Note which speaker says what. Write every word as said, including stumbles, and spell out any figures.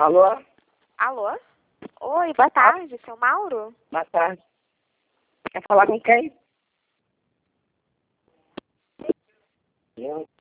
Speaker 1: Alô?
Speaker 2: Alô? Oi, boa tarde, seu Mauro?
Speaker 1: Boa tarde. Quer falar com quem? Eu.